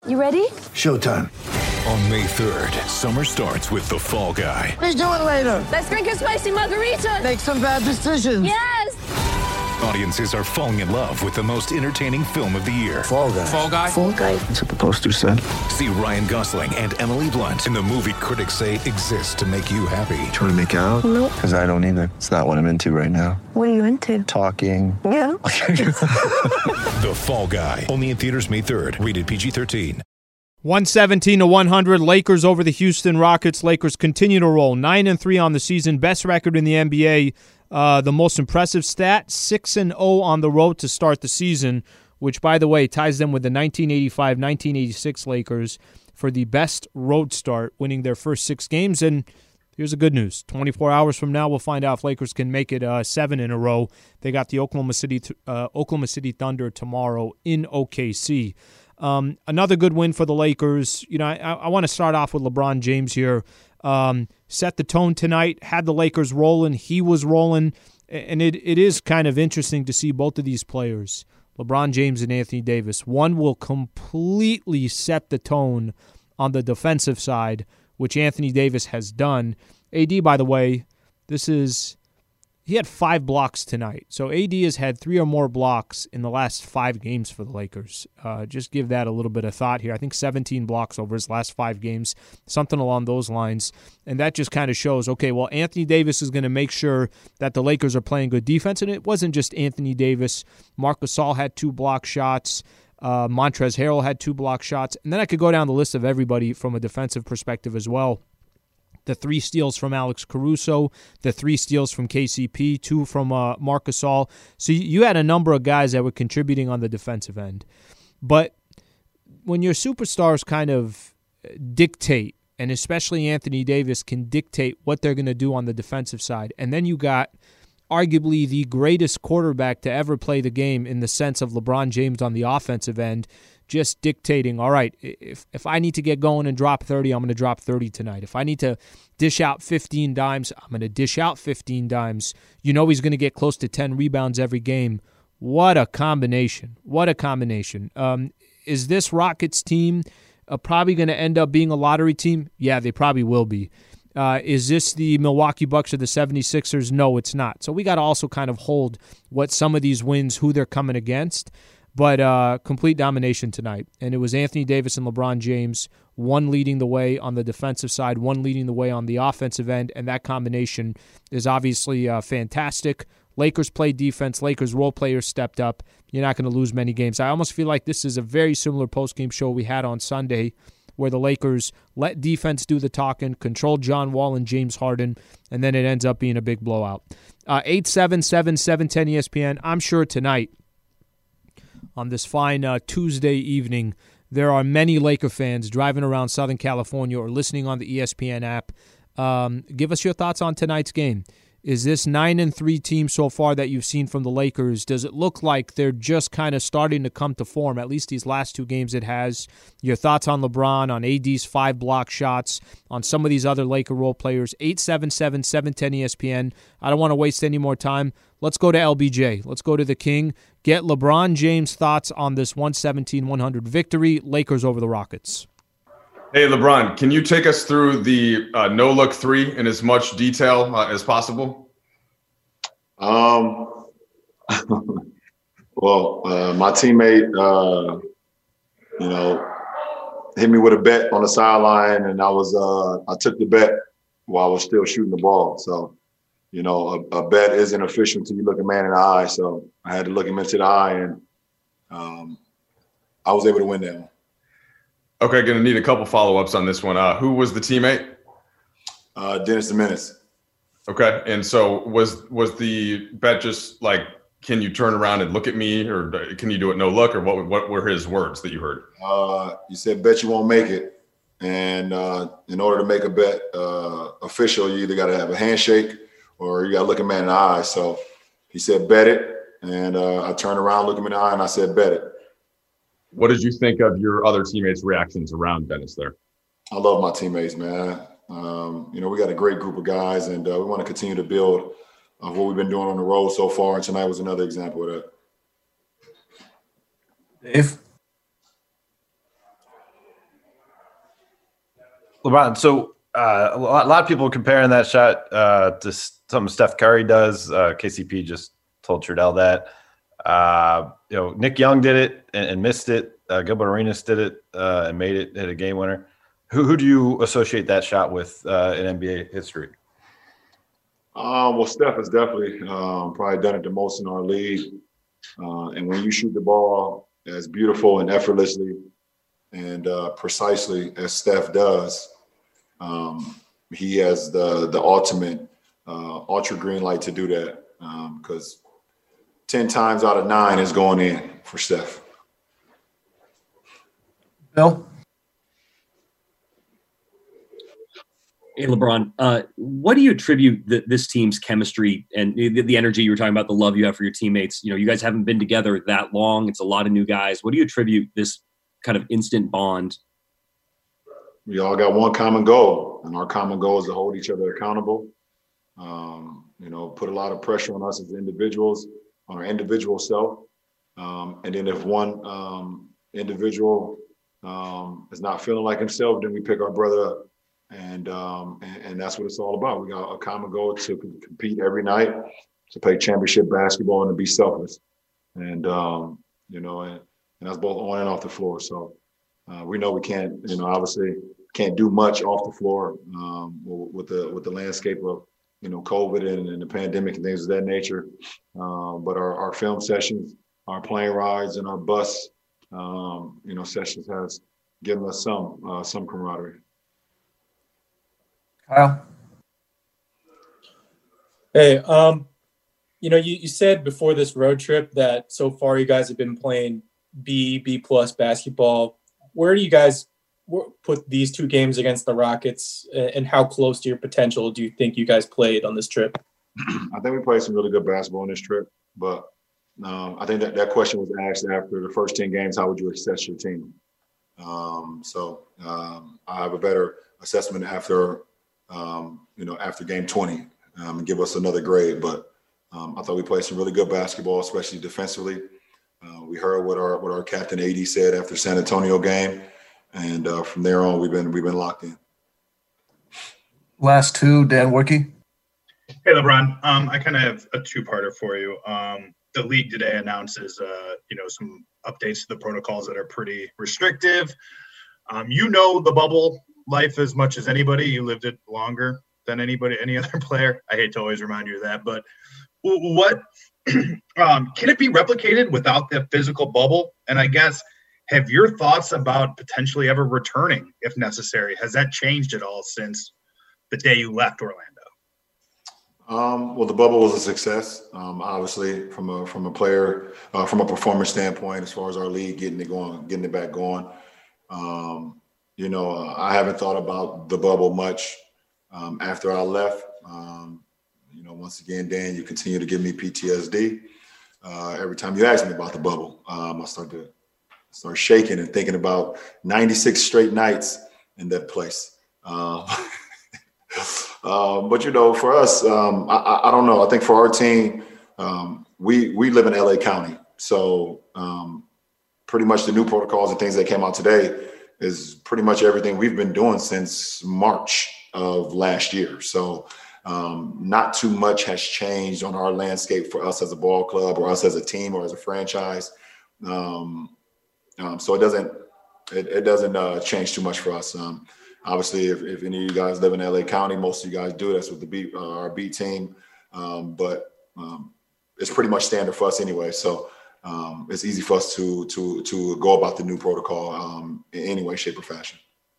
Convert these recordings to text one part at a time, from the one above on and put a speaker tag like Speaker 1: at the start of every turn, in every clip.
Speaker 1: You ready?
Speaker 2: Showtime.
Speaker 3: On May 3rd, summer starts with The Fall Guy.
Speaker 4: Let's do it later.
Speaker 1: Let's drink a spicy margarita.
Speaker 4: Make some bad decisions.
Speaker 1: Yes!
Speaker 3: Audiences are falling in love with the most entertaining film of the year.
Speaker 2: Fall Guy.
Speaker 5: Fall Guy?
Speaker 1: Fall Guy.
Speaker 2: That's what the poster said.
Speaker 3: See Ryan Gosling and Emily Blunt in the movie critics say exists to make you happy.
Speaker 2: Trying to make it out?
Speaker 1: Nope.
Speaker 2: Because I don't either. It's not what I'm into right now.
Speaker 1: What are you into?
Speaker 2: Talking.
Speaker 1: Yeah.
Speaker 3: The Fall Guy. Only in theaters May 3rd. Rated PG-13.
Speaker 6: 117-100, Lakers over the Houston Rockets. Lakers continue to roll 9-3 on the season, best record in the NBA. The most impressive stat, 6-0 on the road to start the season, which, by the way, ties them with the 1985-1986 Lakers for the best road start, winning their first 6 games. And here's the good news. 24 hours from now, we'll find out if Lakers can make it 7 in a row. They got the Oklahoma City Thunder tomorrow in OKC. Another good win for the Lakers. You know, I want to start off with LeBron James here. Set the tone tonight, had the Lakers rolling. He was rolling. And it is kind of interesting to see both of these players, LeBron James and Anthony Davis. One will completely set the tone on the defensive side, which Anthony Davis has done. AD, by the way, he had 5 blocks tonight. So AD has had 3 or more blocks in the last 5 games for the Lakers. Just give that a little bit of thought here. I think 17 blocks over his last 5 games, something along those lines. And that just kind of shows, okay, well, Anthony Davis is going to make sure that the Lakers are playing good defense. And it wasn't just Anthony Davis. Marc Gasol had 2 block shots. Montrezl Harrell had 2 block shots. And then I could go down the list of everybody from a defensive perspective as well. The 3 steals from Alex Caruso, the 3 steals from KCP, 2 from Marc Gasol. So you had a number of guys that were contributing on the defensive end. But when your superstars kind of dictate, and especially Anthony Davis can dictate what they're going to do on the defensive side, and then you got arguably the greatest quarterback to ever play the game in the sense of LeBron James on the offensive end, just dictating, all right, if I need to get going and drop 30, I'm going to drop 30 tonight. If I need to dish out 15 dimes, I'm going to dish out 15 dimes. You know he's going to get close to 10 rebounds every game. What a combination. What a combination. Is this Rockets team probably going to end up being a lottery team? Yeah, they probably will be. Is this the Milwaukee Bucks or the 76ers? No, it's not. So we got to also kind of hold what some of these wins, who they're coming against. But complete domination tonight. And it was Anthony Davis and LeBron James, one leading the way on the defensive side, one leading the way on the offensive end, and that combination is obviously fantastic. Lakers played defense. Lakers role players stepped up. You're not going to lose many games. I almost feel like this is a very similar postgame show we had on Sunday where the Lakers let defense do the talking, controlled John Wall and James Harden, and then it ends up being a big blowout. 877-710 ESPN. I'm sure tonight, on this fine Tuesday evening, there are many Laker fans driving around Southern California or listening on the ESPN app. Give us your thoughts on tonight's game. Is this 9-3 team so far that you've seen from the Lakers, does it look like they're just kind of starting to come to form? At least these last 2 games it has. Your thoughts on LeBron, on AD's 5 block shots, on some of these other Laker role players. 877-710 ESPN. I don't want to waste any more time. Let's go to LBJ. Let's go to the King. Get LeBron James' thoughts on this 117-100 victory. Lakers over the Rockets.
Speaker 7: Hey, LeBron, can you take us through the no-look 3 in as much detail as possible?
Speaker 8: Well, my teammate, hit me with a bet on the sideline, and I took the bet while I was still shooting the ball. So, a bet isn't official until you look a man in the eye. So I had to look him into the eye, and I was able to win that one.
Speaker 7: Okay, going to need a couple follow-ups on this one. Who was the teammate?
Speaker 8: Dennis the Menace.
Speaker 7: Okay, and so was the bet just like, can you turn around and look at me, or can you do it no look, or what were his words that you heard?
Speaker 8: You said, bet you won't make it. And in order to make a bet official, you either got to have a handshake or you got to look a man in the eye. So he said, bet it. And I turned around, looked him in the eye, and I said, bet it.
Speaker 7: What did you think of your other teammates' reactions around Dennis there?
Speaker 8: I love my teammates, man. We got a great group of guys, and we want to continue to build what we've been doing on the road so far. And tonight was another example of that.
Speaker 2: Dave?
Speaker 5: LeBron, so a lot of people comparing that shot to something Steph Curry does. KCP just told Trudell that. Nick Young did it and missed it. Gilbert Arenas did it and made it, hit a game winner. Who do you associate that shot with in NBA history?
Speaker 8: Well, Steph has definitely probably done it the most in our league. And when you shoot the ball as beautiful and effortlessly and precisely as Steph does, he has the ultimate ultra green light to do that, because 10 times out of 9 is going in for Steph.
Speaker 9: Bill?
Speaker 10: Hey, LeBron, what do you attribute this team's chemistry and the energy you were talking about, the love you have for your teammates? You guys haven't been together that long. It's a lot of new guys. What do you attribute this kind of instant bond?
Speaker 8: We all got one common goal, and our common goal is to hold each other accountable. Put a lot of pressure on us as individuals, on our individual self. And then if one individual is not feeling like himself, then we pick our brother up. And that's what it's all about. We got a common goal to compete every night, to play championship basketball, and to be selfless. And that's both on and off the floor. So we know we can't, obviously can't do much off the floor with the landscape of, COVID and the pandemic and things of that nature. But our film sessions, our plane rides, and our bus, sessions has given us some camaraderie.
Speaker 9: Kyle?
Speaker 11: Hey, you said before this road trip that so far you guys have been playing B+ basketball. Where do you guys put these 2 games against the Rockets, and how close to your potential do you think you guys played on this trip?
Speaker 8: I think we played some really good basketball on this trip, but I think that question was asked after the first 10 games, how would you assess your team? I have a better assessment after game 20 and give us another grade. But I thought we played some really good basketball, especially defensively. We heard what our captain AD said after San Antonio game, and from there on we've been locked in.
Speaker 9: Last 2, Dan Wicke.
Speaker 12: Hey, LeBron. I kind of have a 2-parter for you. The league today announces some updates to the protocols that are pretty restrictive. The bubble life as much as anybody. You lived it longer than any other player. I hate to always remind you of that, but what can it be replicated without the physical bubble? And I guess, have your thoughts about potentially ever returning if necessary, has that changed at all since the day you left Orlando?
Speaker 8: Well, the bubble was a success. Obviously, from a player, from a performance standpoint, as far as our league getting it back going. I haven't thought about the bubble much after I left. Once again, Dan, you continue to give me PTSD. Every time you ask me about the bubble, I start shaking and thinking about 96 straight nights in that place. But for us, I don't know. I think for our team, we live in LA County, so pretty much the new protocols and things that came out today is pretty much everything we've been doing since March of last year. So not too much has changed on our landscape for us as a ball club or us as a team or as a franchise. So it doesn't change too much for us. Obviously, if any of you guys live in LA County, most of you guys do. That's with our B team. But it's pretty much standard for us anyway. So it's easy for us to go about the new protocol in any way, shape, or fashion.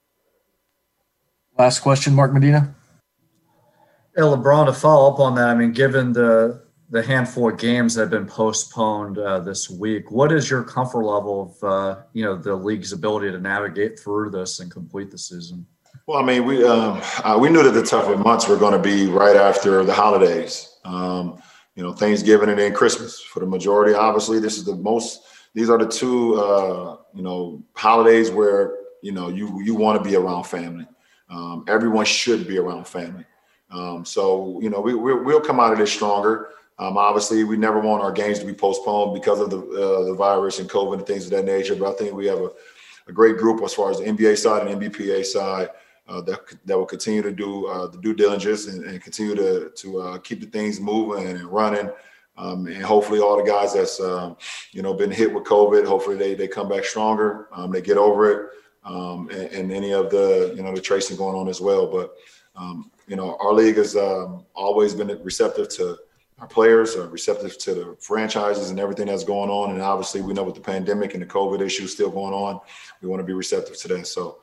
Speaker 9: Last question, Mark Medina.
Speaker 13: Yeah, LeBron, to follow up on that, given the handful of games that have been postponed this week, what is your comfort level of the league's ability to navigate through this and complete the season?
Speaker 8: Well, we knew that the tougher months were going to be right after the holidays. Thanksgiving and then Christmas. For the majority, obviously, these are the 2 holidays where you want to be around family. Everyone should be around family. We'll come out of this stronger. Obviously, we never want our games to be postponed because of the virus and COVID and things of that nature. But I think we have a great group as far as the NBA side and NBPA side. that will continue to do the due diligence and continue to keep the things moving and running. And hopefully all the guys that's, been hit with COVID, hopefully they come back stronger, they get over it, and any of the, the tracing going on as well. But, our league has always been receptive to our players, receptive to the franchises and everything that's going on. And obviously we know with the pandemic and the COVID issue still going on, we want to be receptive to that. So,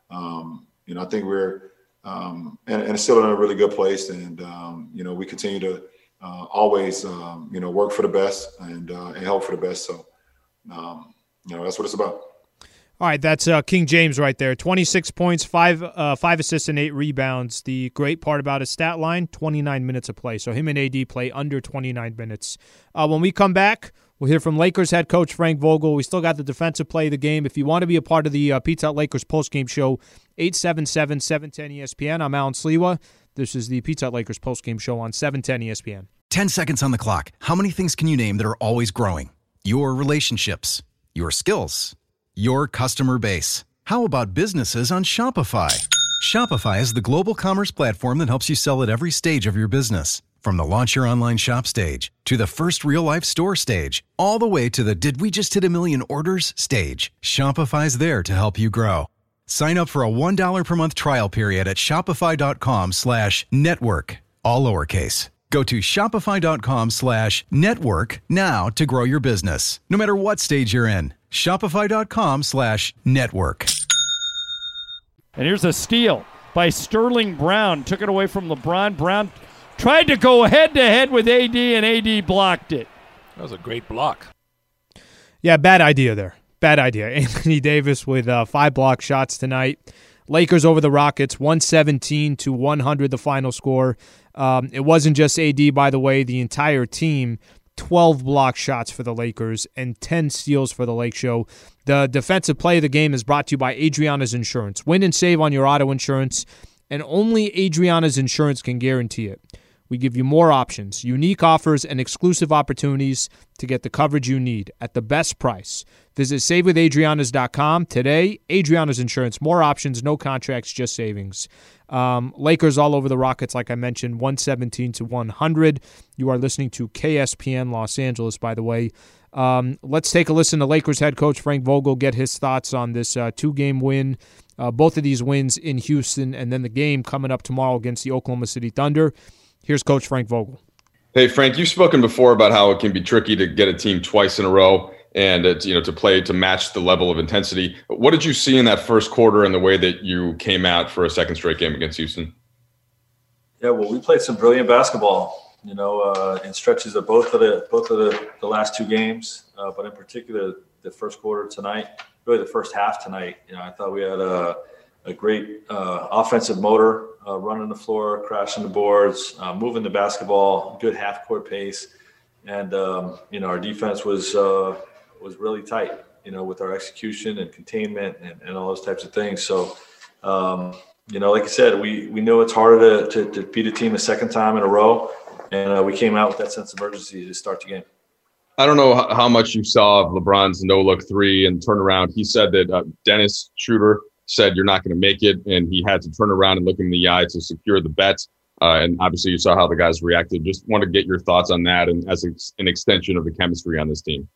Speaker 8: I think we're and it's still in a really good place. And, we continue to always, work for the best and help for the best. So, that's what it's about.
Speaker 6: All right, that's King James right there. 26 points, 5 assists, and 8 rebounds. The great part about his stat line, 29 minutes of play. So him and AD play under 29 minutes. When we come back, we'll hear from Lakers head coach Frank Vogel. We still got the defensive play of the game. If you want to be a part of the Pizza Hut Lakers postgame show, 877-710-ESPN. I'm Alan Sliwa. This is the Pizza Hut Lakers postgame show on 710 ESPN.
Speaker 14: 10 seconds on the clock. How many things can you name that are always growing? Your relationships, your skills, your customer base. How about businesses on Shopify? Shopify is the global commerce platform that helps you sell at every stage of your business. From the launch your online shop stage, to the first real-life store stage, all the way to the did we just hit a million orders stage, Shopify's there to help you grow. Sign up for a $1 per month trial period at shopify.com/network, all lowercase. Go to shopify.com/network now to grow your business, no matter what stage you're in. Shopify.com/network.
Speaker 15: And here's a steal by Sterling Brown. Took it away from LeBron. Brown tried to go head-to-head with AD, and AD blocked it.
Speaker 3: That was a great block.
Speaker 6: Yeah, bad idea there. Bad idea. Anthony Davis with 5 block shots tonight. Lakers over the Rockets, 117-100 the final score. It wasn't just AD, by the way. The entire team, 12 block shots for the Lakers and 10 steals for the Lake Show. The defensive play of the game is brought to you by Adriana's Insurance. Win and save on your auto insurance, and only Adriana's Insurance can guarantee it. We give you more options, unique offers, and exclusive opportunities to get the coverage you need at the best price. Visit SaveWithAdrianas.com today. Adriana's Insurance, more options, no contracts, just savings. Lakers all over the Rockets, like I mentioned, 117-100. You are listening to KSPN Los Angeles, by the way. Let's take a listen to Lakers head coach Frank Vogel, get his thoughts on this 2-game win. Both of these wins in Houston, and then the game coming up tomorrow against the Oklahoma City Thunder. Here's Coach Frank Vogel.
Speaker 7: Hey, Frank, you've spoken before about how it can be tricky to get a team twice in a row and to play to match the level of intensity. What did you see in that first quarter and the way that you came out for a second straight game against Houston?
Speaker 16: Yeah, well, we played some brilliant basketball, in stretches of both of the last 2 games, but in particular the first quarter tonight, really the first half tonight. I thought we had a great offensive motor, running the floor, crashing the boards, moving the basketball, good half-court pace, and our defense was really tight, with our execution and containment and all those types of things. So, like I said, we know it's harder to beat a team a second time in a row, and we came out with that sense of urgency to start the game.
Speaker 7: I don't know how much you saw of LeBron's no-look 3 and turnaround. He said that Dennis Schroeder said you're not going to make it, and he had to turn around and look him in the eye to secure the bet. And obviously you saw how the guys reacted. Just want to get your thoughts on that and as an extension of the chemistry on this team.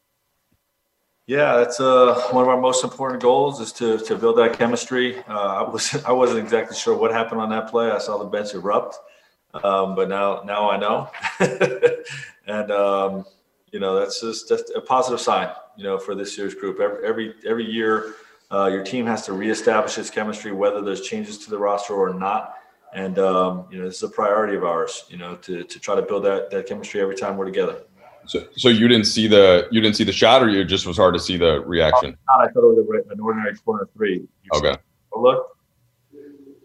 Speaker 16: Yeah, that's one of our most important goals is to build that chemistry. I wasn't exactly sure what happened on that play. I saw the bench erupt, but now I know. And, that's just a positive sign, for this year's group. Every year, your team has to reestablish its chemistry, whether there's changes to the roster or not. And, this is a priority of ours, to try to build that chemistry every time we're together.
Speaker 7: So you didn't see the shot, or it just was hard to see the reaction?
Speaker 16: I thought it was an ordinary corner 3.
Speaker 7: Okay.
Speaker 16: Look. Is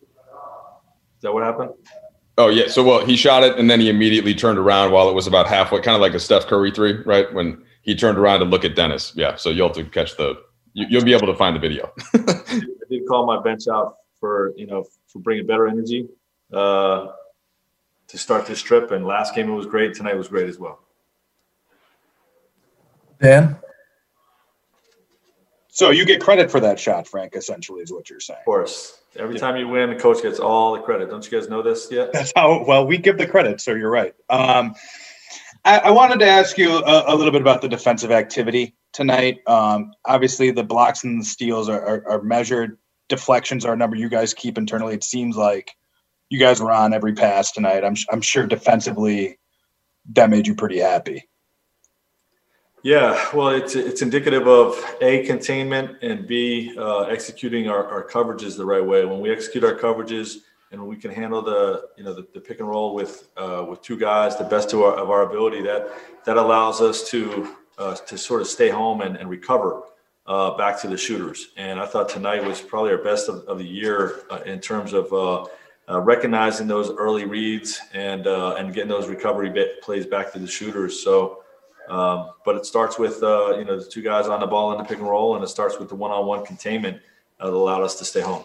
Speaker 16: that what happened?
Speaker 7: Oh, yeah. So, he shot it, and then he immediately turned around while it was about halfway, kind of like a Steph Curry 3, right? When he turned around to look at Dennis. Yeah, so you'll have to catch you'll be able to find the video.
Speaker 16: I did call my bench out for bringing better energy to start this trip. And last game it was great. Tonight was great as well.
Speaker 9: Dan?
Speaker 17: So you get credit for that shot, Frank, essentially is what you're saying.
Speaker 16: Of course. Every time you win, the coach gets all the credit. Don't you guys know this yet?
Speaker 17: That's how – well, we give the credit, so you're right. I wanted to ask you a little bit about the defensive activity tonight. Obviously, the blocks and the steals are measured. Deflections are a number you guys keep internally. It seems like you guys were on every pass tonight. I'm sure defensively that made you pretty happy.
Speaker 16: Yeah, well, it's indicative of A, containment, and B, executing our coverages the right way. When we execute our coverages and we can handle the pick and roll with two guys, the best of our ability, that allows us to sort of stay home and recover back to the shooters. And I thought tonight was probably our best of the year in terms of recognizing those early reads and getting those recovery plays back to the shooters. So. But it starts with the two guys on the ball in the pick and roll, and it starts with the one-on-one containment that allowed us to stay home.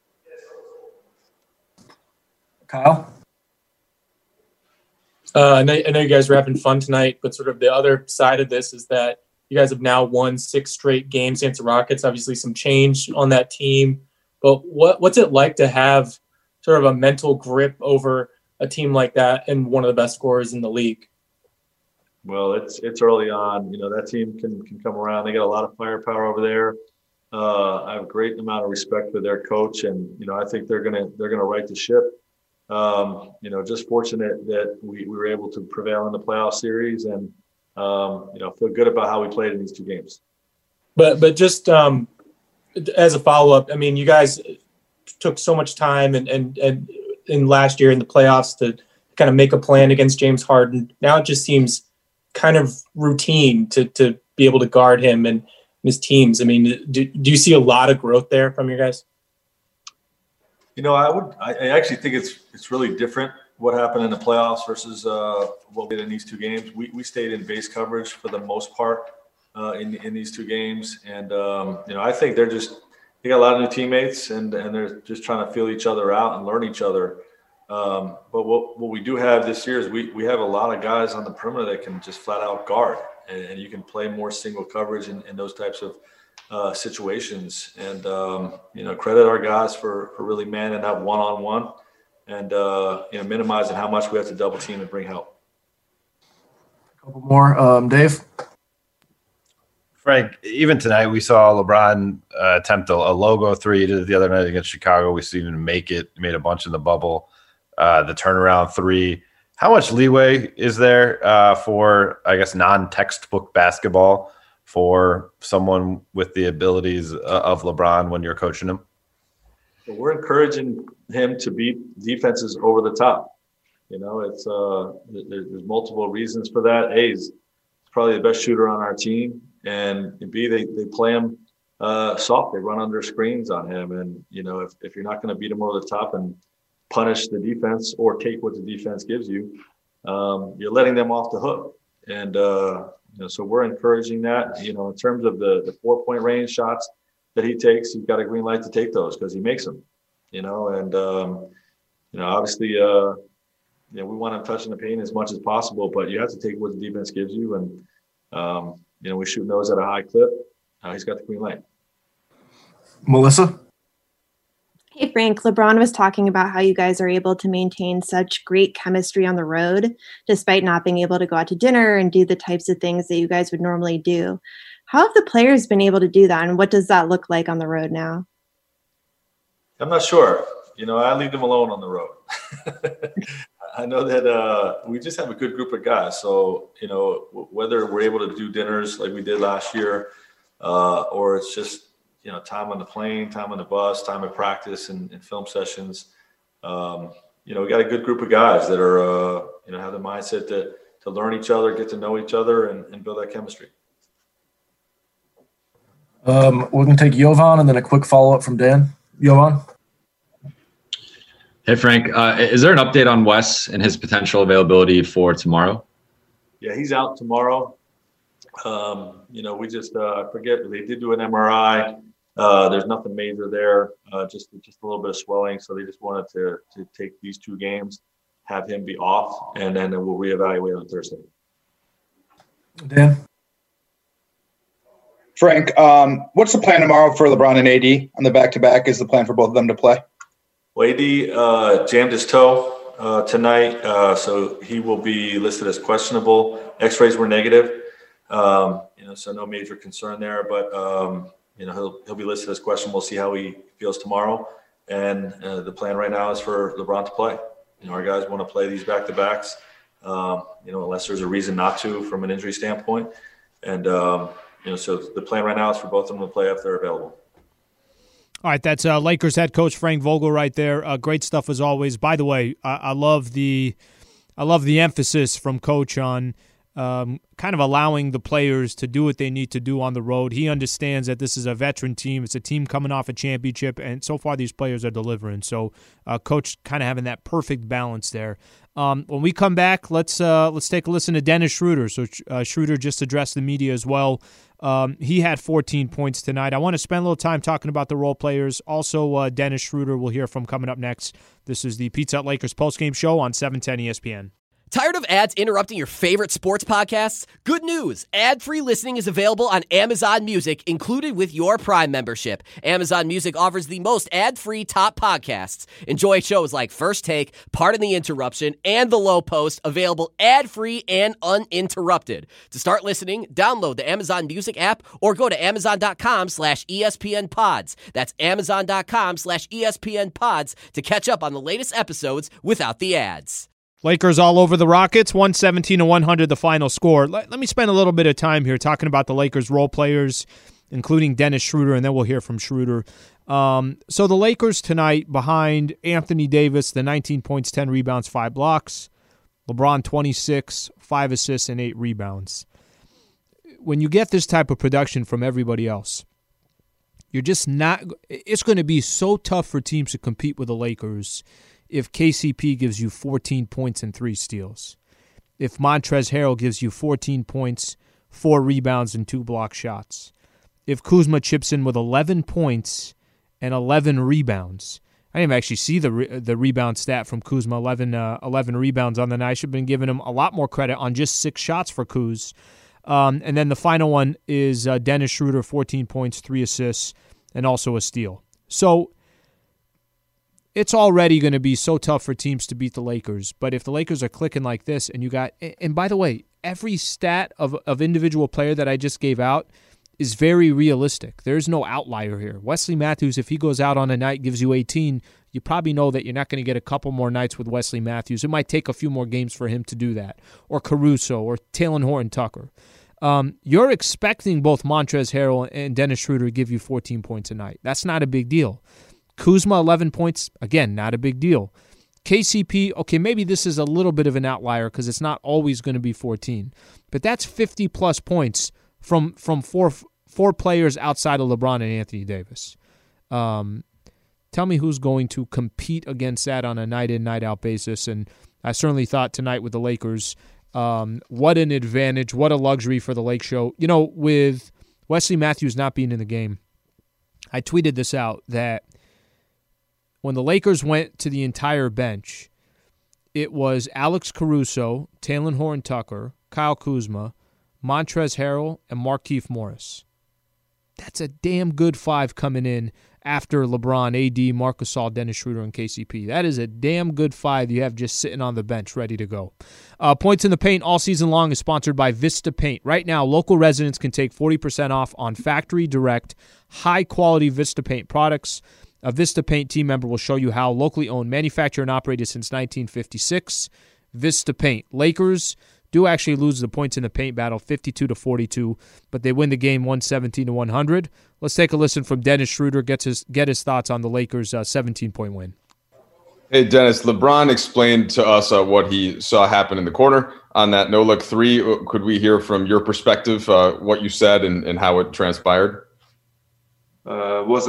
Speaker 9: Kyle?
Speaker 11: I know you guys are having fun tonight, but sort of the other side of this is that you guys have now won 6 straight games against the Rockets. Obviously some change on that team, but what's it like to have sort of a mental grip over a team like that and one of the best scorers in the league?
Speaker 16: Well, it's early on. That team can come around. They got a lot of firepower over there. I have a great amount of respect for their coach, and I think they're gonna right the ship. Just fortunate that we were able to prevail in the playoff series, and feel good about how we played in these 2 games.
Speaker 11: But just as a follow up, I mean, you guys took so much time and in last year in the playoffs to kind of make a plan against James Harden. Now it just seems kind of routine to be able to guard him and his teams. I mean, do you see a lot of growth there from your guys?
Speaker 16: I actually think it's really different what happened in the playoffs versus what we did in these 2 games. We stayed in base coverage for the most part in these 2 games. And, I think they got a lot of new teammates and they're just trying to feel each other out and learn each other. But what we do have this year is we have a lot of guys on the perimeter that can just flat out guard, and you can play more single coverage in those types of situations. And credit our guys for really manning up one-on-one and minimizing how much we have to double team and bring help.
Speaker 9: A couple more, Dave.
Speaker 5: Frank, even tonight we saw LeBron attempt a logo 3. He did it the other night against Chicago. We seen him make it. He made a bunch in the bubble. The turnaround 3. How much leeway is there for, I guess, non-textbook basketball for someone with the abilities of LeBron when you're coaching him?
Speaker 16: We're encouraging him to beat defenses over the top. It's there's multiple reasons for that. A, he's probably the best shooter on our team, and B, they play him soft. They run under screens on him, and if you're not going to beat him over the top and punish the defense or take what the defense gives you, you're letting them off the hook. And, so we're encouraging that, in terms of the 4-point range shots that he takes, he's got a green light to take those because he makes them, and, obviously, we want him touching the paint as much as possible, but you have to take what the defense gives you. And, we shoot those at a high clip. He's got the green light.
Speaker 9: Melissa?
Speaker 18: Hey, Frank, LeBron was talking about how you guys are able to maintain such great chemistry on the road, despite not being able to go out to dinner and do the types of things that you guys would normally do. How have the players been able to do that, and what does that look like on the road now?
Speaker 16: I'm not sure. I leave them alone on the road. I know that we just have a good group of guys. So, whether we're able to do dinners like we did last year, or it's just, time on the plane, time on the bus, time at practice and film sessions. We got a good group of guys that are, have the mindset to learn each other, get to know each other, and build that chemistry.
Speaker 9: We're going to take Jovan and then a quick follow-up from Dan. Jovan?
Speaker 19: Hey, Frank. Is there an update on Wes and his potential availability for tomorrow?
Speaker 16: Yeah, he's out tomorrow. We just I forget, they did do an MRI. There's nothing major there, just a little bit of swelling. So they just wanted to take these 2 games, have him be off, and then we'll reevaluate on Thursday.
Speaker 9: Dan?
Speaker 17: Frank, what's the plan tomorrow for LeBron and AD on the back-to-back? Is the plan for both of them to play?
Speaker 16: Well, AD jammed his toe tonight, so he will be listed as questionable. X-rays were negative, so no major concern there. But he'll be listed as questionable. We'll see how he feels tomorrow. And the plan right now is for LeBron to play. Our guys want to play these back-to-backs, unless there's a reason not to from an injury standpoint. And so the plan right now is for both of them to play if they're available.
Speaker 6: All right, that's Lakers head coach Frank Vogel right there. Great stuff as always. By the way, I love the emphasis from Coach on kind of allowing the players to do what they need to do on the road. He understands that this is a veteran team. It's a team coming off a championship, and so far these players are delivering. So Coach kind of having that perfect balance there. When we come back, let's take a listen to Dennis Schroeder. So Schroeder just addressed the media as well. He had 14 points tonight. I want to spend a little time talking about the role players. Also, Dennis Schroeder we'll hear from coming up next. This is the Pizza Hut Lakers postgame show on 710 ESPN.
Speaker 20: Tired of ads interrupting your favorite sports podcasts? Good news! Ad-free listening is available on Amazon Music, included with your Prime membership. Amazon Music offers the most ad-free top podcasts. Enjoy shows like First Take, Pardon the Interruption, and The Low Post, available ad-free and uninterrupted. To start listening, download the Amazon Music app or go to amazon.com/ESPN Pods. That's amazon.com/ESPN Pods to catch up on the latest episodes without the ads.
Speaker 6: Lakers all over the Rockets, 117-100 the final score. Let me spend a little bit of time here talking about the Lakers role players, including Dennis Schroeder, and then we'll hear from Schroeder. So the Lakers tonight behind Anthony Davis, the 19 points, 10 rebounds, 5 blocks. LeBron 26, 5 assists, and 8 rebounds. When you get this type of production from everybody else, you're just not – it's going to be so tough for teams to compete with the Lakers if KCP gives you 14 points and 3 steals, if Montrezl Harrell gives you 14 points, 4 rebounds, and 2 block shots, if Kuzma chips in with 11 points and 11 rebounds. I didn't even actually see the rebound stat from Kuzma, 11 rebounds on the night. I should have been giving him a lot more credit on just 6 shots for Kuz. And then the final one is Dennis Schroeder, 14 points, 3 assists, and also a steal. So it's already going to be so tough for teams to beat the Lakers. But if the Lakers are clicking like this, and you got, and by the way, every stat of individual player that I just gave out is very realistic. There's no outlier here. Wesley Matthews, if he goes out on a night, gives you 18, you probably know that you're not going to get a couple more nights with Wesley Matthews. It might take a few more games for him to do that. Or Caruso, or Talen Horton-Tucker. You're expecting both Montrezl Harrell and Dennis Schroeder to give you 14 points a night. That's not a big deal. Kuzma, 11 points, again, not a big deal. KCP, okay, maybe this is a little bit of an outlier because it's not always going to be 14. But that's 50-plus points from four players outside of LeBron and Anthony Davis. Tell me who's going to compete against that on a night-in, night-out basis. And I certainly thought tonight with the Lakers, what an advantage, what a luxury for the Lake Show. You know, with Wesley Matthews not being in the game, I tweeted this out that when the Lakers went to the entire bench, it was Alex Caruso, Talen Horton-Tucker, Kyle Kuzma, Montrezl Harrell, and Markieff Morris. That's a damn good 5 coming in after LeBron, AD, Marc Gasol, Dennis Schroeder, and KCP. That is a damn good 5 you have just sitting on the bench ready to go. Points in the Paint all season long is sponsored by Vista Paint. Right now, local residents can take 40% off on factory direct, high-quality Vista Paint products. A Vista Paint team member will show you how. Locally owned, manufactured, and operated since 1956. Vista Paint. Lakers do actually lose the points in the paint battle, 52-42, but they win the game 117-100. Let's take a listen from Dennis Schroeder, get his thoughts on the Lakers' 17-point win.
Speaker 7: Hey, Dennis, LeBron explained to us what he saw happen in the corner on that no-look 3. Could we hear from your perspective what you said and how it transpired?
Speaker 21: It was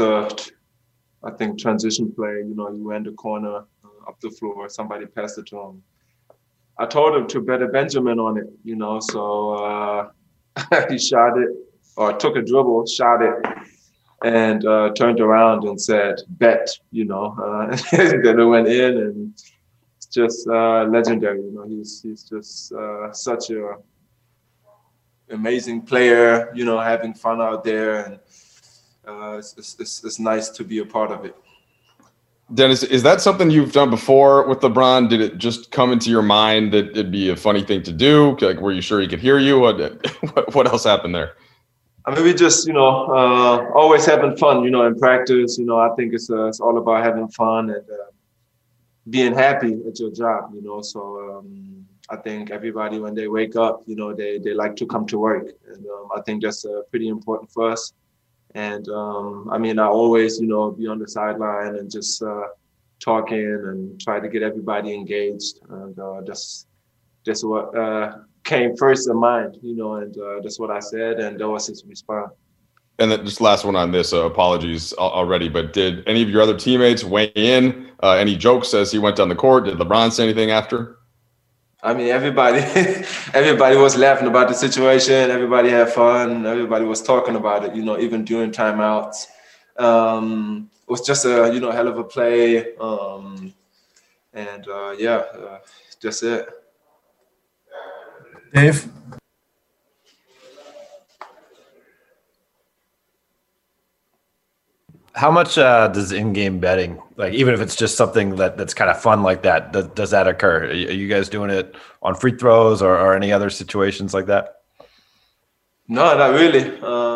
Speaker 21: I think, transition play. You know, he went the corner up the floor. Somebody passed it to him. I told him to bet a Benjamin on it, you know, so he shot it, or took a dribble, shot it, and turned around and said, bet, you know. Then it went in, and it's just legendary, you know. He's just such a amazing player, you know, having fun out there, and it's nice to be a part of it.
Speaker 7: Dennis, is that something you've done before with LeBron? Did it just come into your mind that it'd be a funny thing to do? Like, were you sure he could hear you? What else happened there?
Speaker 21: I mean, we just, you know, always having fun, you know, in practice. You know, I think it's all about having fun and being happy at your job, you know. So I think everybody, when they wake up, you know, they like to come to work. And I think that's pretty important for us. And I mean, I always, you know, be on the sideline and just talking and try to get everybody engaged. And that's what came first in mind, you know, and that's what I said, and that was his response.
Speaker 7: And then just last one on this, apologies already, but did any of your other teammates weigh in? Any jokes as he went down the court? Did LeBron say anything after?
Speaker 21: I mean, everybody was laughing about the situation. Everybody had fun. Everybody was talking about it, you know, even during timeouts. It was just a, you know, hell of a play. Just it.
Speaker 9: Dave?
Speaker 5: How much does in-game betting, like even if it's just something that's kind of fun like that, does that occur? Are you guys doing it on free throws or any other situations like that?
Speaker 21: No, not really.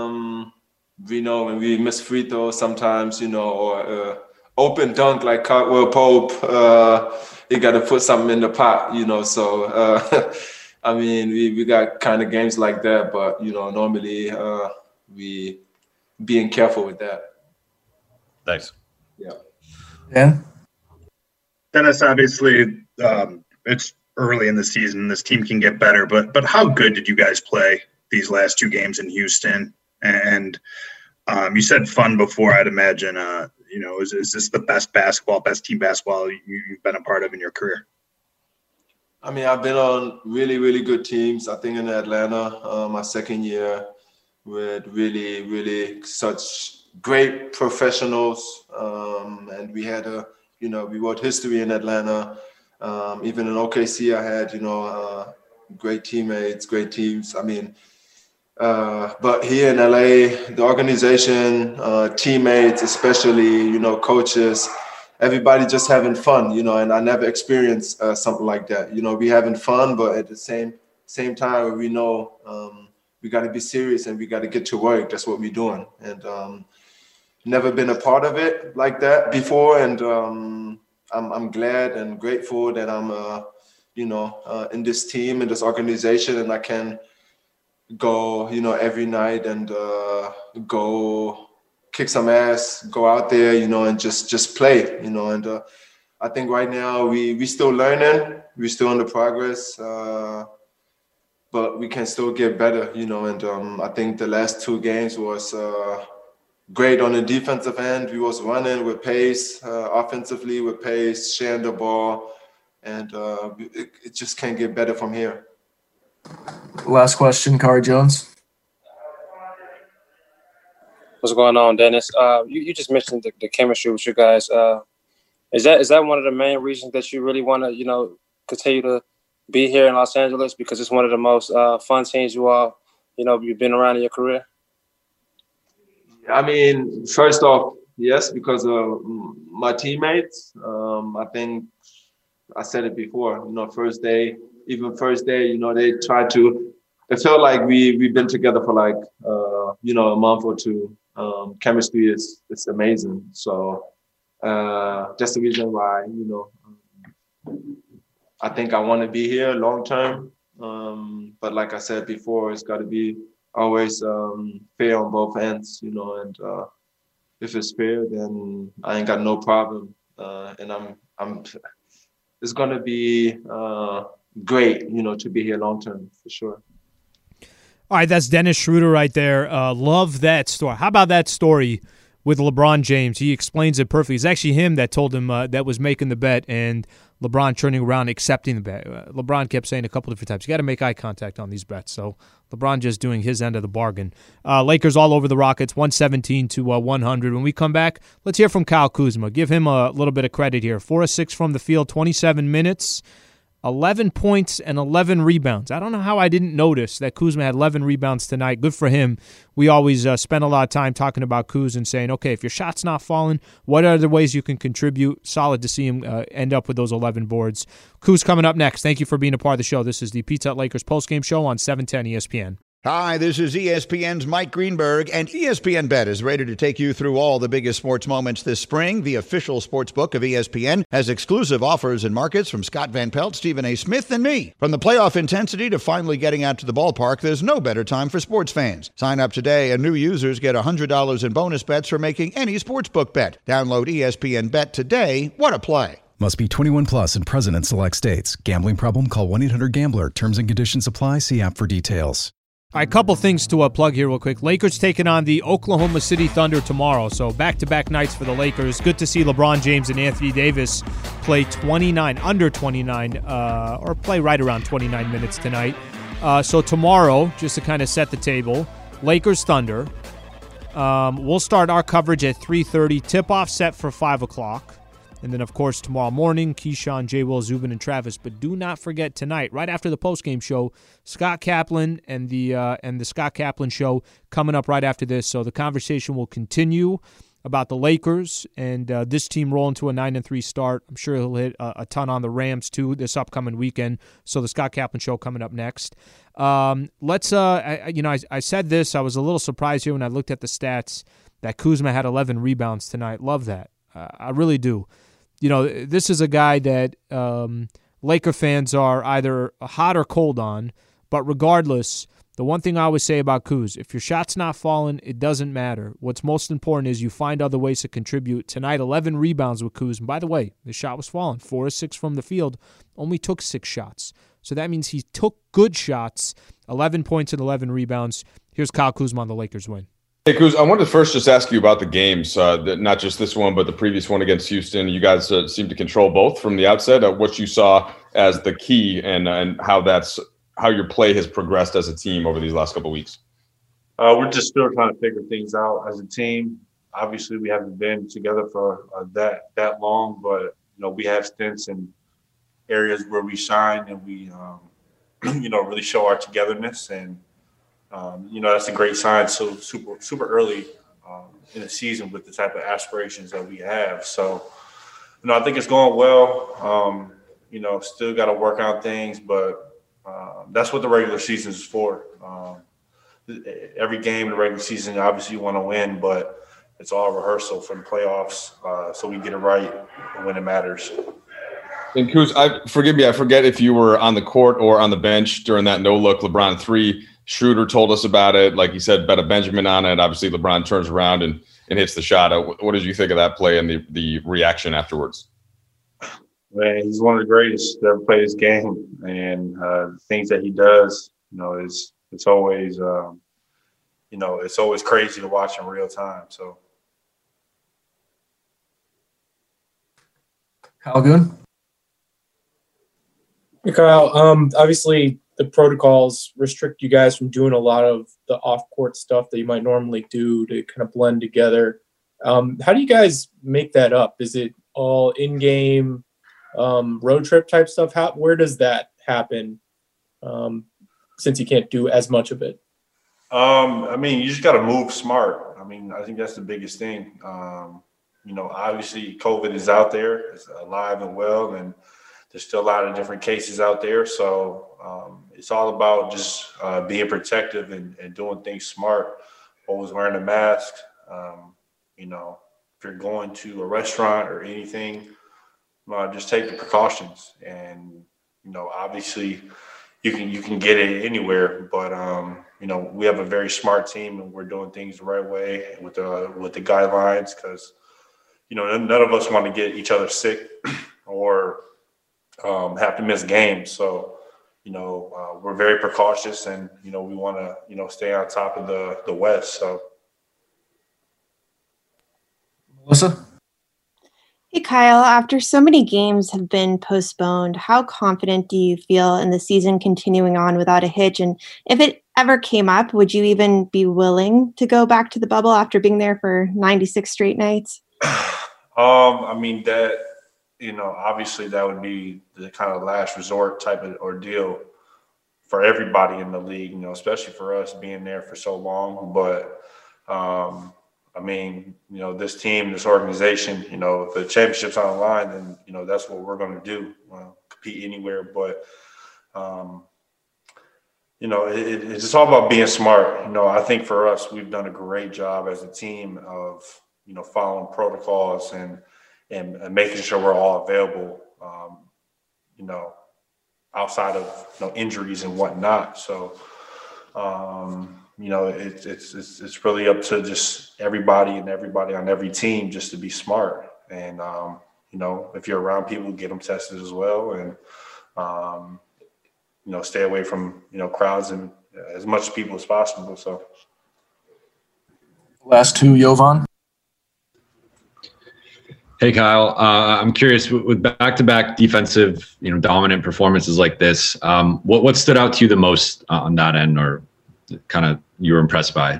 Speaker 21: We know when we miss free throws sometimes, you know, or open dunk like Caldwell Pope, you got to put something in the pot, you know. So, I mean, we got kind of games like that, but, you know, normally we being careful with that.
Speaker 5: Thanks.
Speaker 21: Yeah.
Speaker 9: Yeah.
Speaker 12: Dennis, obviously, it's early in the season. This team can get better, but how good did you guys play these last two games in Houston? And you said fun before. I'd imagine, you know, is this the best team basketball you've been a part of in your career?
Speaker 21: I mean, I've been on really, really good teams. I think in Atlanta, my second year, with really, really such great professionals, and we had we wrote history in Atlanta. Even in OKC, I had, you know, great teammates, great teams. I mean, but here in LA, the organization, teammates, especially, you know, coaches, everybody just having fun, you know, and I never experienced something like that. You know, we having fun, but at the same time, we know we got to be serious and we got to get to work. That's what we're doing. And never been a part of it like that before. And I'm glad and grateful that I'm, in this team, in this organization, and I can go, you know, every night and go kick some ass, go out there, you know, and just play, you know. And I think right now we still learning, we're still in the progress, but we can still get better, you know. And I think the last two games was great on the defensive end. We was running with pace, offensively with pace, sharing the ball, and it just can't get better from here.
Speaker 9: Last question, Kari Jones.
Speaker 4: What's going on, Dennis? You just mentioned the chemistry with you guys. Is that one of the main reasons that you really want to, you know, continue to be here in Los Angeles, because it's one of the most fun teams you all, you know, you've been around in your career?
Speaker 21: I mean, first off, yes, because of my teammates. I think I said it before, you know, first day, you know, they tried to, it felt like we've been together for like, you know, a month or two. Chemistry is amazing. So that's the reason why, you know, I think I want to be here long term. But like I said before, it's got to be always fair on both ends, you know, and if it's fair, then I ain't got no problem. And I'm it's gonna be great, you know, to be here long term for sure.
Speaker 6: All right, that's Dennis Schroeder right there. Love that story. How about that story with LeBron James? He explains it perfectly. It's actually him that told him that was making the bet, and LeBron turning around accepting the bet. LeBron kept saying a couple different times, you got to make eye contact on these bets. So LeBron just doing his end of the bargain. Lakers all over the Rockets, 117-100. When we come back, let's hear from Kyle Kuzma. Give him a little bit of credit here. 4 of 6 from the field, 27 minutes. 11 points and 11 rebounds. I don't know how I didn't notice that Kuzma had 11 rebounds tonight. Good for him. We always spend a lot of time talking about Kuz and saying, okay, if your shot's not falling, what are the ways you can contribute? Solid to see him end up with those 11 boards. Kuz coming up next. Thank you for being a part of the show. This is the Pizza Hut Lakers postgame show on 710 ESPN.
Speaker 1: Hi, this is ESPN's Mike Greenberg, and ESPN Bet is ready to take you through all the biggest sports moments this spring. The official sports book of ESPN has exclusive offers and markets from Scott Van Pelt, Stephen A. Smith, and me. From the playoff intensity to finally getting out to the ballpark, there's no better time for sports fans. Sign up today, and new users get $100 in bonus bets for making any sportsbook bet. Download ESPN Bet today. What a play.
Speaker 14: Must be 21 plus and present in select states. Gambling problem? Call 1-800-GAMBLER. Terms and conditions apply. See app for details.
Speaker 6: All right, a couple things to plug here real quick. Lakers taking on the Oklahoma City Thunder tomorrow, so back-to-back nights for the Lakers. Good to see LeBron James and Anthony Davis play under 29, or play right around 29 minutes tonight. So tomorrow, just to kind of set the table, Lakers-Thunder. We'll start our coverage at 3:30. Tip-off set for 5 o'clock. And then, of course, tomorrow morning, Keyshawn, J. Will, Zubin, and Travis. But do not forget tonight, right after the postgame show, Scott Kaplan and the Scott Kaplan show coming up right after this. So the conversation will continue about the Lakers and this team rolling to a 9-3 start. I'm sure he'll hit a ton on the Rams too this upcoming weekend. So the Scott Kaplan show coming up next. I said this. I was a little surprised here when I looked at the stats that Kuzma had 11 rebounds tonight. Love that. I really do. You know, this is a guy that Laker fans are either hot or cold on, but regardless, the one thing I always say about Kuz, if your shot's not falling, it doesn't matter. What's most important is you find other ways to contribute. Tonight, 11 rebounds with Kuz. And by the way, the shot was falling. 4 of 6 from the field, only took 6 shots. So that means he took good shots, 11 points and 11 rebounds. Here's Kyle Kuzma on the Lakers win.
Speaker 7: Hey, Kuz, I wanted to first just ask you about the games, not just this one, but the previous one against Houston. You guys seem to control both from the outset. What you saw as the key and how your play has progressed as a team over these last couple of weeks.
Speaker 21: We're just still trying to figure things out as a team. Obviously, we haven't been together for that long, but we have stints in areas where we shine and we really show our togetherness, and that's a great sign. So super early in the season with the type of aspirations that we have. So I think it's going well. Still got to work on things, but that's what the regular season is for. Every game in the regular season, obviously you want to win, but it's all rehearsal for the playoffs, so we get it right when it matters.
Speaker 7: And Kuz, forgive me, I forget if you were on the court or on the bench during that no-look LeBron 3. Schroeder told us about it. Like he said, bet a Benjamin on it. Obviously, LeBron turns around and hits the shot. What did you think of that play and the reaction afterwards?
Speaker 21: Man, he's one of the greatest to ever play this game. And the things that he does, it's always, it's always crazy to watch in real time. So,
Speaker 9: Kyle Goon?
Speaker 11: Hey, Kyle, obviously the protocols restrict you guys from doing a lot of the off-court stuff that you might normally do to kind of blend together. How do you guys make that up? Is it all in-game road trip type stuff? Where does that happen since you can't do as much of it?
Speaker 21: You just got to move smart. I think that's the biggest thing. Obviously COVID is out there. It's alive and well, and there's still a lot of different cases out there. So it's all about just being protective and doing things smart, always wearing a mask. If you're going to a restaurant or anything, just take the precautions. And, obviously you can get it anywhere, but, we have a very smart team and we're doing things the right way with the guidelines, because, none of us want to get each other sick or have to miss games. So, we're very precautious, and, we want to, stay on top of the West. So.
Speaker 9: Melissa?
Speaker 18: Hey, Kyle, after so many games have been postponed, how confident do you feel in the season continuing on without a hitch? And if it ever came up, would you even be willing to go back to the bubble after being there for 96 straight nights?
Speaker 2: obviously that would be the kind of last resort type of ordeal for everybody in the league, especially for us being there for so long. But, this team, this organization, if the championship's on the line, then, that's what we're going to do, compete anywhere. But, it's just all about being smart. I think for us, we've done a great job as a team of, following protocols and making sure we're all available, outside of injuries and whatnot. So, it's really up to just everybody on every team just to be smart. And, if you're around people, get them tested as well. And, stay away from, crowds and as much people as possible. So.
Speaker 9: Last two, Jovan.
Speaker 19: Hey, Kyle. I'm curious, with back-to-back defensive, dominant performances like this, what stood out to you the most on that end, or kind of you were impressed by?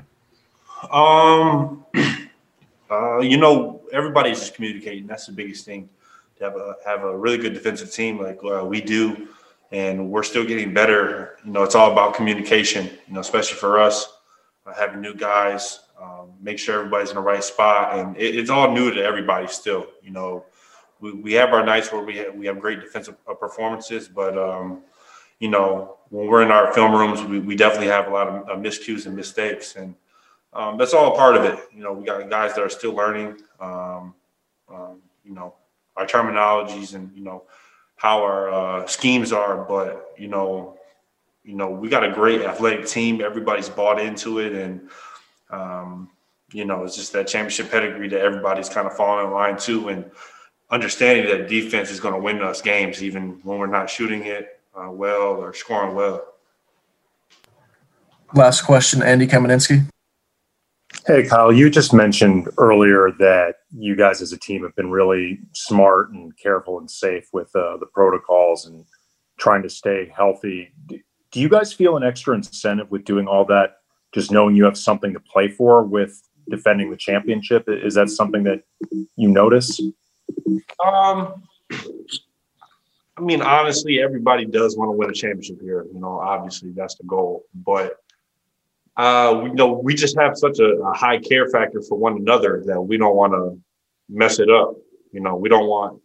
Speaker 2: Everybody's just communicating. That's the biggest thing. To have a really good defensive team like we do, and we're still getting better. It's all about communication. Especially for us, having new guys. Make sure everybody's in the right spot, and it's all new to everybody still. We have our nights where we have great defensive performances, but when we're in our film rooms, we definitely have a lot of miscues and mistakes, and that's all a part of it. We got guys that are still learning, our terminologies and how our schemes are, but we got a great athletic team. Everybody's bought into it, and it's just that championship pedigree that everybody's kind of falling in line to, and understanding that defense is going to win us games, even when we're not shooting it well or scoring well.
Speaker 9: Last question, Andy Kameninski.
Speaker 22: Hey, Kyle, you just mentioned earlier that you guys as a team have been really smart and careful and safe with the protocols and trying to stay healthy. Do you guys feel an extra incentive with doing all that, just knowing you have something to play for with defending the championship? Is that something that you notice?
Speaker 2: Honestly, everybody does want to win a championship here. Obviously that's the goal. But, we just have such a high care factor for one another that we don't want to mess it up. We don't want,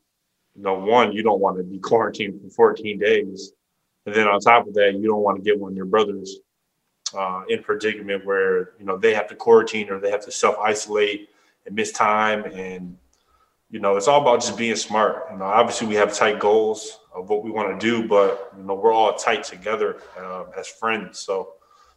Speaker 2: you don't want to be quarantined for 14 days. And then on top of that, you don't want to get one of your brothers in predicament where, they have to quarantine or they have to self-isolate and miss time. And, it's all about just being smart. Obviously we have tight goals of what we want to do, but, we're all tight together as friends. So,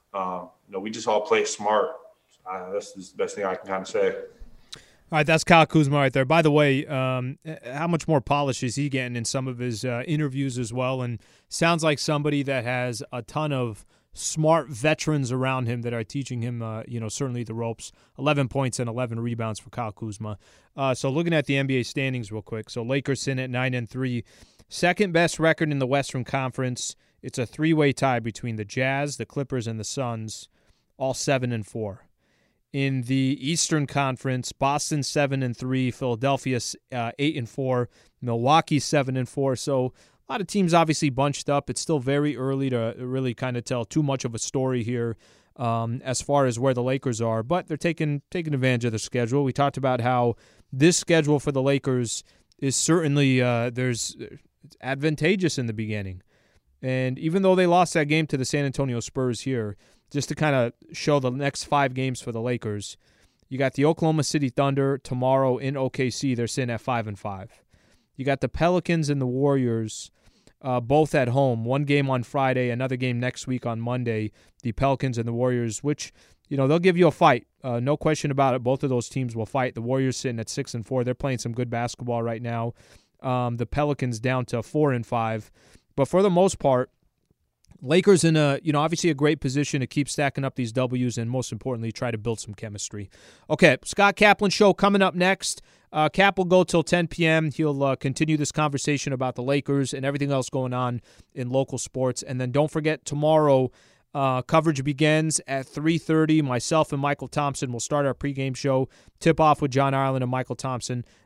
Speaker 2: we just all play smart. That's the best thing I can kind of say.
Speaker 6: All right, that's Kyle Kuzma right there. By the way, how much more polish is he getting in some of his interviews as well? And sounds like somebody that has a ton of smart veterans around him that are teaching him, certainly the ropes. 11 points and 11 rebounds for Kyle Kuzma. So looking at the NBA standings real quick. So Lakers sitting at 9-3. Second best record in the Western Conference. It's a three-way tie between the Jazz, the Clippers, and the Suns, all 7-4. In the Eastern Conference, Boston 7-3, Philadelphia 8-4, Milwaukee 7-4. So a lot of teams obviously bunched up. It's still very early to really kind of tell too much of a story here as far as where the Lakers are, but they're taking advantage of the schedule. We talked about how this schedule for the Lakers is certainly it's advantageous in the beginning. And even though they lost that game to the San Antonio Spurs here, just to kind of show the next 5 games for the Lakers, you got the Oklahoma City Thunder tomorrow in OKC. They're sitting at 5-5. You got the Pelicans and the Warriors both at home. One game on Friday, another game next week on Monday. The Pelicans and the Warriors, which, they'll give you a fight. No question about it. Both of those teams will fight. The Warriors sitting at 6-4. They're playing some good basketball right now. The Pelicans down to 4-5. But for the most part, Lakers in obviously a great position to keep stacking up these W's and most importantly, try to build some chemistry. Okay, Scott Kaplan show coming up next. Cap will go till 10 p.m. He'll continue this conversation about the Lakers and everything else going on in local sports. And then don't forget, tomorrow coverage begins at 3:30. Myself and Michael Thompson will start our pregame show. Tip-off with John Ireland and Michael Thompson.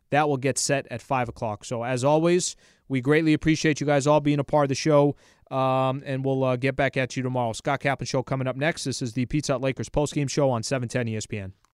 Speaker 6: That will get set at 5 o'clock. So as always, we greatly appreciate you guys all being a part of the show, and we'll get back at you tomorrow. Scott Kaplan Show coming up next. This is the Pizza Hut Lakers postgame show on 710 ESPN.